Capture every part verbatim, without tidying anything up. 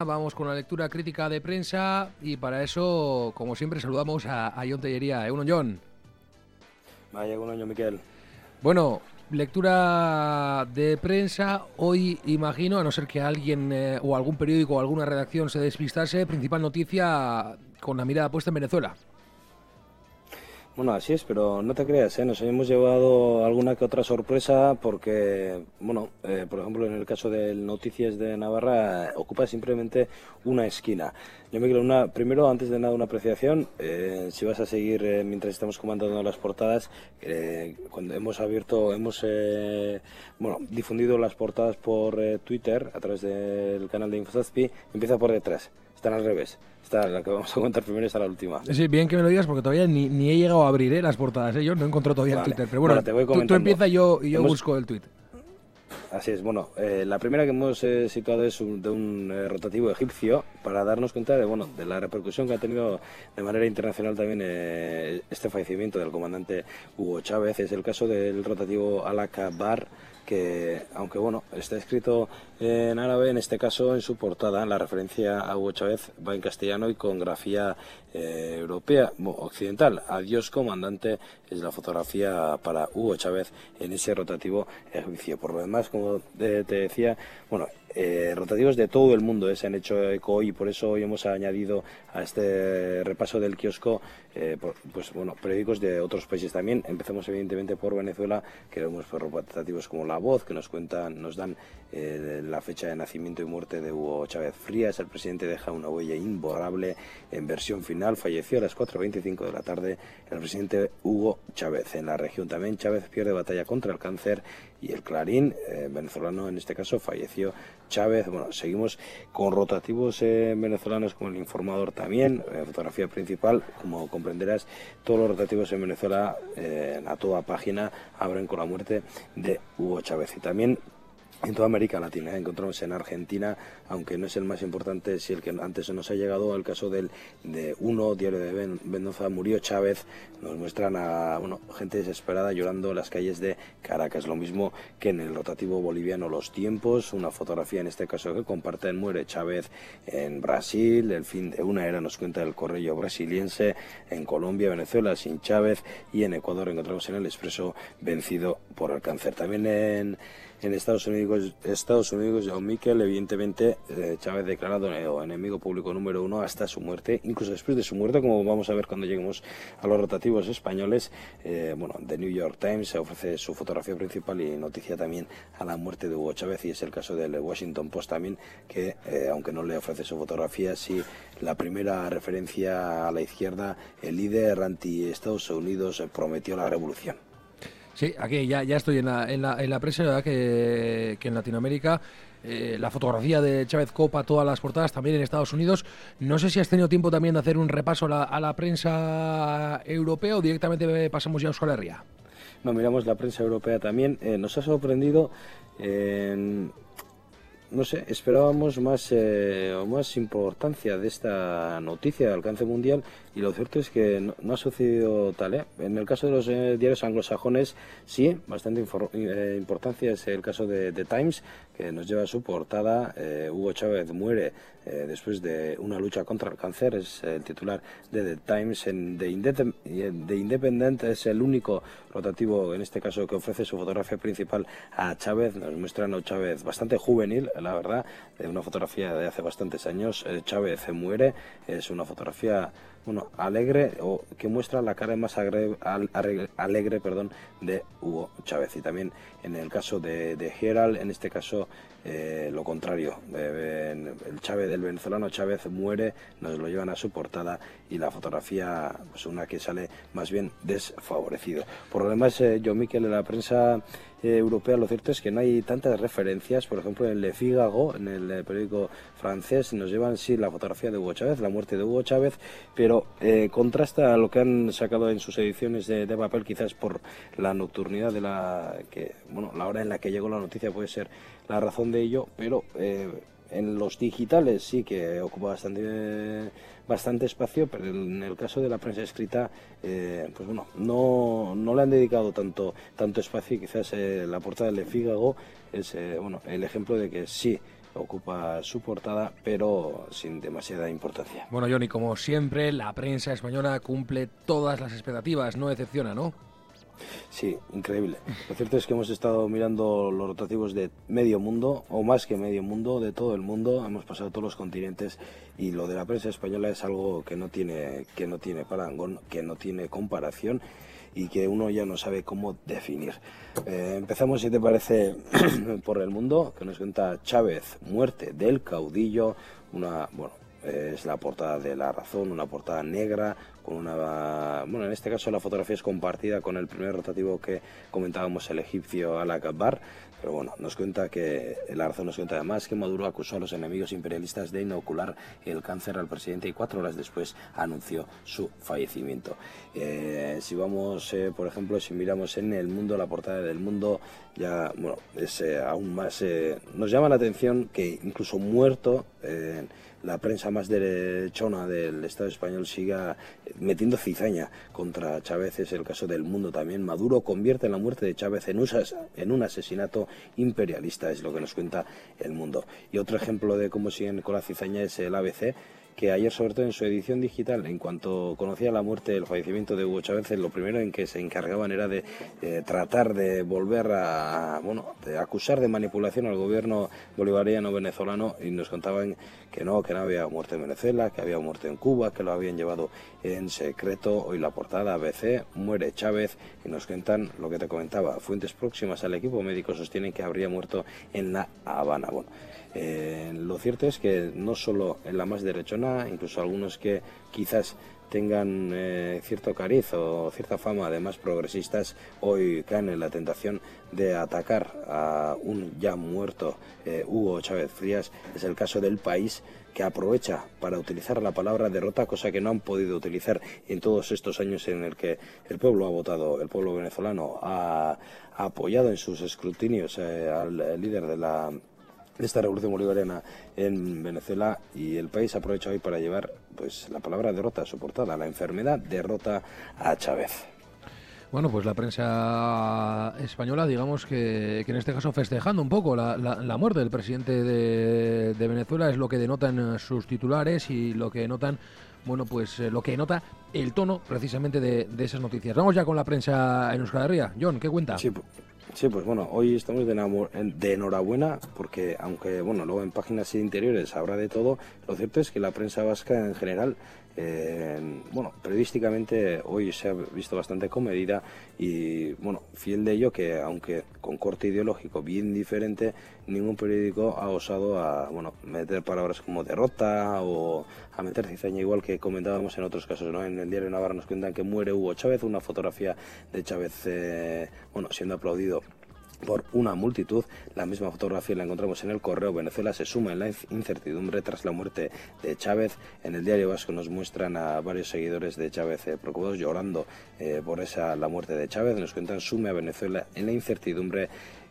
Vamos con la lectura crítica de prensa y para eso, como siempre, saludamos a, a Jon Tellería. ¿Eh, uno, Jon? Vaya, un año, Miquel. Bueno, lectura de prensa. Hoy, imagino, a no ser que alguien eh, o algún periódico o alguna redacción se despistase, principal noticia con la mirada puesta en Venezuela. Bueno, así es, pero no te creas, ¿eh? Nos hemos llevado alguna que otra sorpresa porque, bueno, eh, por ejemplo, en el caso de Noticias de Navarra, eh, ocupa simplemente una esquina. Yo me quiero una, primero, antes de nada, una apreciación. Eh, si vas a seguir eh, mientras estamos comentando las portadas, eh, cuando hemos abierto, hemos eh, bueno, difundido las portadas por eh, Twitter a través del canal de InfoSaspi, empieza por detrás, están al revés. Está, la que vamos a contar primero está la última. Sí, bien que me lo digas porque todavía ni, ni he llegado a abrir ¿eh? las portadas. ¿eh? Yo no he encontrado todavía Vale. el Twitter. Pero bueno, bueno te voy tú, tú empieza y yo, y yo hemos... busco el tweet. Así es, bueno, eh, la primera que hemos eh, situado es un, de un eh, rotativo egipcio para darnos cuenta de, bueno, de la repercusión que ha tenido de manera internacional también eh, este fallecimiento del comandante Hugo Chávez. Es el caso del rotativo Al-Akbar, que aunque bueno, está escrito en árabe, en este caso en su portada, la referencia a Hugo Chávez va en castellano y con grafía eh, europea, occidental. Adiós comandante es la fotografía para Hugo Chávez en ese rotativo egipcio. Por lo demás, como te, te decía, bueno, Eh, rotativos de todo el mundo eh, se han hecho eco hoy y por eso hoy hemos añadido a este repaso del kiosco eh, por, pues bueno, periódicos de otros países también. Empecemos evidentemente por Venezuela, que vemos por rotativos como La Voz, que nos cuentan, nos dan eh, la fecha de nacimiento y muerte de Hugo Chávez Frías. El presidente deja una huella imborrable en versión final, falleció a las cuatro veinticinco de la tarde el presidente Hugo Chávez. En la región también Chávez pierde batalla contra el cáncer y el Clarín, eh, venezolano en este caso, falleció Chávez. Bueno, seguimos con rotativos eh, venezolanos como el Informador también, eh, fotografía principal. Como comprenderás, todos los rotativos en Venezuela, eh, a toda página, abren con la muerte de Hugo Chávez. Y también en toda América Latina, ¿eh? Encontramos en Argentina, aunque no es el más importante, si el que antes nos ha llegado, el caso del de Uno, Diario de Mendoza, murió Chávez. Nos muestran a bueno, gente desesperada llorando en las calles de Caracas. Lo mismo que en el rotativo boliviano Los Tiempos, una fotografía en este caso que comparten, muere Chávez en Brasil, el fin de una era, nos cuenta el Correo Brasiliense. En Colombia, Venezuela, sin Chávez, y en Ecuador encontramos en El Expreso, vencido por el cáncer. También en En Estados Unidos, Estados Unidos, John Miquel, evidentemente, eh, Chávez declarado enemigo público número uno hasta su muerte, incluso después de su muerte, como vamos a ver cuando lleguemos a los rotativos españoles. Eh, bueno, The New York Times ofrece su fotografía principal y noticia también a la muerte de Hugo Chávez, y es el caso del Washington Post también, que eh, aunque no le ofrece su fotografía, sí la primera referencia a la izquierda, el líder anti-Estados Unidos prometió la revolución. Sí, aquí ya, ya estoy en la, en la, en la prensa, ¿verdad? Que, que en Latinoamérica eh, la fotografía de Chávez copa todas las portadas, también en Estados Unidos. No sé si has tenido tiempo también de hacer un repaso a la, a la prensa europea o directamente pasamos ya a Euskal Herria. No, miramos la prensa europea también. Eh, nos ha sorprendido, eh, no sé, esperábamos más, eh, más importancia de esta noticia de alcance mundial, y lo cierto es que no, no ha sucedido tal. ¿eh? En el caso de los eh, diarios anglosajones, sí, bastante infor, eh, importancia es el caso de The Times, que nos lleva a su portada. eh, Hugo Chávez muere eh, después de una lucha contra el cáncer, es el titular de The Times. En The, Independ The Independent es el único rotativo, en este caso, que ofrece su fotografía principal a Chávez. Nos muestran a Chávez bastante juvenil, la verdad, de una fotografía de hace bastantes años. eh, Chávez muere, es una fotografía bueno, alegre, o que muestra la cara más alegre, alegre perdón, de Hugo Chávez. Y también en el caso de, de Herald, en este caso eh, lo contrario, eh, el Chávez, el venezolano Chávez muere, nos lo llevan a su portada, y la fotografía, pues una que sale más bien desfavorecido. Por lo demás, eh, Jon Miquel, en la prensa eh, europea, lo cierto es que no hay tantas referencias. Por ejemplo, en Le Figaro, en el eh, periódico francés, nos llevan sí la fotografía de Hugo Chávez, la muerte de Hugo Chávez, pero eh, contrasta a lo que han sacado en sus ediciones de, de papel, quizás por la nocturnidad de la que, bueno, la hora en la que llegó la noticia puede ser la razón de ello, pero eh, en los digitales sí que ocupa bastante eh, bastante espacio, pero en el caso de la prensa escrita, eh, pues bueno, no, no le han dedicado tanto tanto espacio, y quizás eh, la portada de Le Figaro es eh, bueno, el ejemplo de que sí, ocupa su portada, pero sin demasiada importancia. Bueno, Johnny, como siempre, la prensa española cumple todas las expectativas, no decepciona, ¿no? Sí, increíble. Lo cierto es que hemos estado mirando los rotativos de medio mundo, o más que medio mundo, de todo el mundo. Hemos pasado todos los continentes y lo de la prensa española es algo que no tiene, que no tiene parangón, que no tiene comparación y que uno ya no sabe cómo definir. Eh, empezamos, si te parece, por el mundo, que nos cuenta Chávez, muerte del caudillo, una, bueno, es la portada de La Razón, una portada negra, con una, bueno, en este caso la fotografía es compartida con el primer rotativo que comentábamos, el egipcio Al-Akbar, pero bueno, nos cuenta que, La Razón nos cuenta además que Maduro acusó a los enemigos imperialistas de inocular el cáncer al presidente y cuatro horas después anunció su fallecimiento. Eh, si vamos, eh, por ejemplo, si miramos en El Mundo, la portada del Mundo, ya, bueno, es eh, aún más, eh, nos llama la atención que incluso muerto, eh, la prensa más derechona del Estado español siga metiendo cizaña contra Chávez. Es el caso del Mundo también. Maduro convierte la muerte de Chávez en, usas, en un asesinato imperialista, es lo que nos cuenta el Mundo. Y otro ejemplo de cómo siguen con la cizaña es el A B C, que ayer, sobre todo en su edición digital, en cuanto conocía la muerte, el fallecimiento de Hugo Chávez, lo primero en que se encargaban era de eh, tratar de volver a, bueno, de acusar de manipulación al gobierno bolivariano venezolano, y nos contaban que no, que no había muerte en Venezuela, que había muerte en Cuba, que lo habían llevado en secreto. Hoy la portada A B C, muere Chávez, y nos cuentan lo que te comentaba, fuentes próximas al equipo médico sostienen que habría muerto en La Habana. Bueno, Eh, lo cierto es que no solo en la más derechona, incluso algunos que quizás tengan eh, cierto cariz o cierta fama de más progresistas, hoy caen en la tentación de atacar a un ya muerto eh, Hugo Chávez Frías. Es el caso del País, que aprovecha para utilizar la palabra derrota, cosa que no han podido utilizar en todos estos años en el que el pueblo ha votado, el pueblo venezolano ha, ha apoyado en sus escrutinios eh, al líder de la de esta revolución bolivariana en Venezuela, y el País aprovecha hoy para llevar pues la palabra derrota a su portada. La enfermedad derrota a Chávez. Bueno, pues la prensa española, digamos que, que en este caso festejando un poco la, la, la muerte del presidente de, de Venezuela, es lo que denotan sus titulares y lo que notan, bueno, pues eh, lo que nota el tono precisamente de, de esas noticias. Vamos ya con la prensa en Euskal Herria. John, ¿qué cuenta? Sí, Sí, pues bueno, hoy estamos de, de enhorabuena porque, aunque bueno, luego en páginas interiores habrá de todo, lo cierto es que la prensa vasca en general, eh, bueno, periodísticamente hoy se ha visto bastante comedida y, bueno, fiel de ello que, aunque con corte ideológico bien diferente, ningún periódico ha osado a, bueno, meter palabras como derrota o a meter cizaña, igual que comentábamos en otros casos, ¿no? En el diario Navarra nos cuentan que muere Hugo Chávez, una fotografía de Chávez, eh, bueno, siendo aplaudido por una multitud. La misma fotografía la encontramos en El Correo. Venezuela se suma en la incertidumbre tras la muerte de Chávez. En el diario vasco nos muestran a varios seguidores de Chávez eh, preocupados, llorando eh, por esa la muerte de Chávez. Nos cuentan sume a Venezuela en la incertidumbre.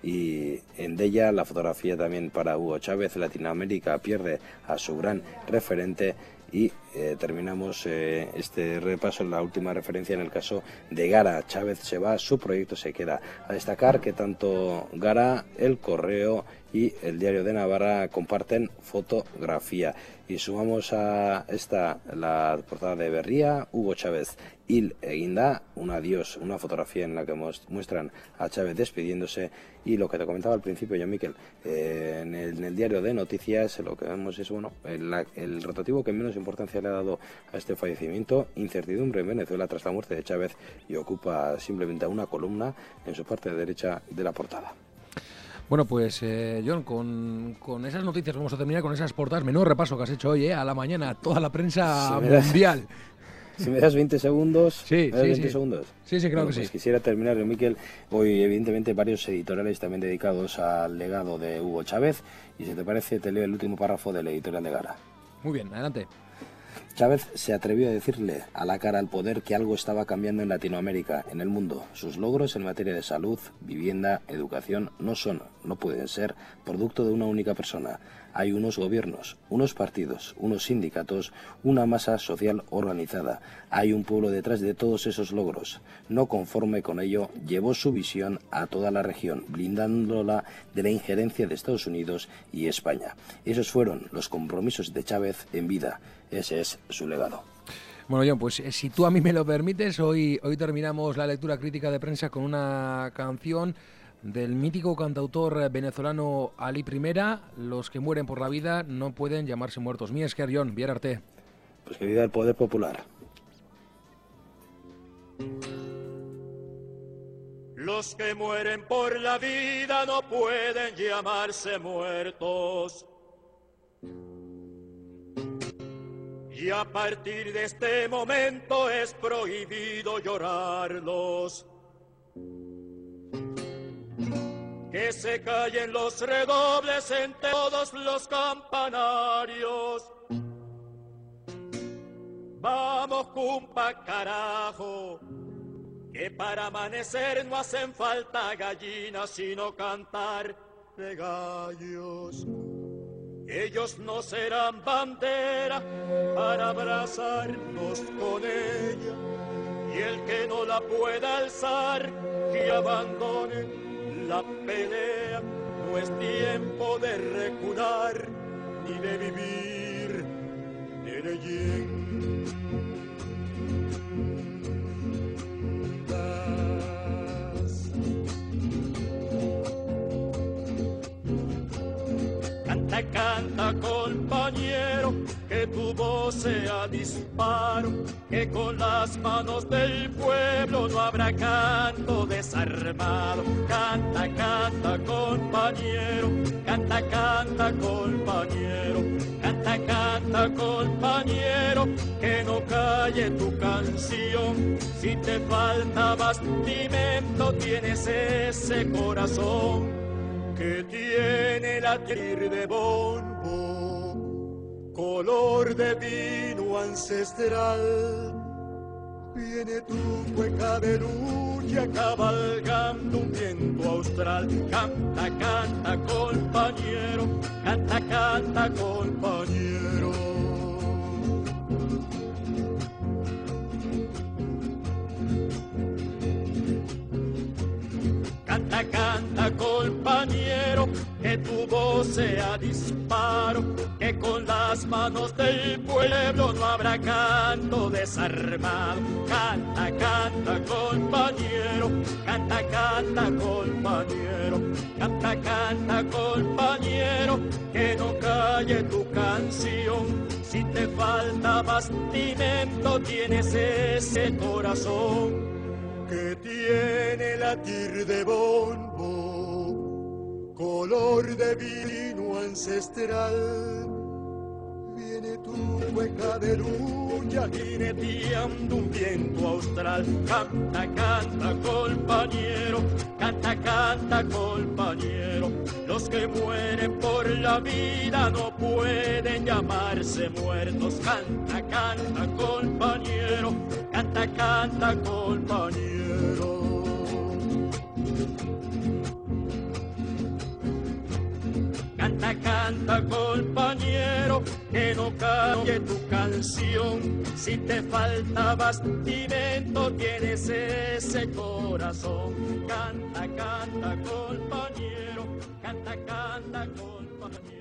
Y en ella la fotografía también para Hugo Chávez. Latinoamérica pierde a su gran referente. Y eh, terminamos eh, este repaso en la última referencia en el caso de Gara. Chávez se va, su proyecto se queda. A destacar que tanto Gara, El Correo y el Diario de Navarra comparten fotografía. Y sumamos a esta la portada de Berría, Hugo Chávez Hil Eginda, un adiós, una fotografía en la que muestran a Chávez despidiéndose. Y lo que te comentaba al principio, Jan Miquel, eh, en, el, en el diario de noticias lo que vemos es, bueno, el, el rotativo que menos importancia le ha dado a este fallecimiento, incertidumbre en Venezuela tras la muerte de Chávez, y ocupa simplemente una columna en su parte derecha de la portada. Bueno, pues eh, John, con, con esas noticias vamos a terminar, con esas portadas. Menudo repaso que has hecho hoy, eh, a la mañana, toda la prensa si mundial. Das, si me das veinte segundos, sí, ¿me das sí, veinte sí. segundos? Sí, sí, claro bueno, que pues sí. Quisiera terminar, Miquel, hoy evidentemente varios editoriales también dedicados al legado de Hugo Chávez, y si te parece te leo el último párrafo del editorial de Gara. Muy bien, adelante. Chávez se atrevió a decirle a la cara al poder que algo estaba cambiando en Latinoamérica, en el mundo. Sus logros en materia de salud, vivienda, educación no son, no pueden ser producto de una única persona. Hay unos gobiernos, unos partidos, unos sindicatos, una masa social organizada. Hay un pueblo detrás de todos esos logros. No conforme con ello, llevó su visión a toda la región, blindándola de la injerencia de Estados Unidos y España. Esos fueron los compromisos de Chávez en vida. Ese es su legado. Bueno, John, pues eh, si tú a mí me lo permites, hoy, hoy terminamos la lectura crítica de prensa con una canción del mítico cantautor venezolano Ali Primera. Los que mueren por la vida no pueden llamarse muertos. Mi esker, John, bien arte. Pues que viva el poder popular. Los que mueren por la vida no pueden llamarse muertos. Y a partir de este momento es prohibido llorarlos. Que se callen los redobles en todos los campanarios. Vamos, cumpa, carajo, que para amanecer no hacen falta gallinas, sino cantar de gallos. Ellos no serán bandera para abrazarnos con ella, y el que no la pueda alzar, que abandone la pelea. No es tiempo de recular ni de vivir de leyendas. Canta, canta, compañero, que tu voz sea disparo, que con las manos del pueblo no habrá canto desarmado. Canta, canta, compañero, canta, canta, compañero, canta, canta, compañero, que no calle tu canción. Si te falta bastimento, tienes ese corazón que tiene latir de bombo, color de vino ancestral. Viene tu cueca de lucha cabalgando un viento austral. Canta, canta, compañero, canta, canta, compañero. Canta, canta, compañero, que tu voz sea disparo, que con las manos del pueblo no habrá canto desarmado. Canta, canta, compañero, canta, canta, compañero, canta, canta, compañero, que no calle tu canción. Si te falta bastimento, tienes ese corazón que tiene latir de bombo, color de vino ancestral. Viene tu cueca de lucha jineteando un viento austral. Canta, canta, compañero, canta, canta, compañero. Los que mueren por la vida no pueden llamarse muertos. Canta, canta, compañero, canta, canta, compañero. Canta, canta, compañero, que no calle tu canción. Si te falta bastimento, tienes ese corazón. Canta, canta, compañero, canta, canta, compañero.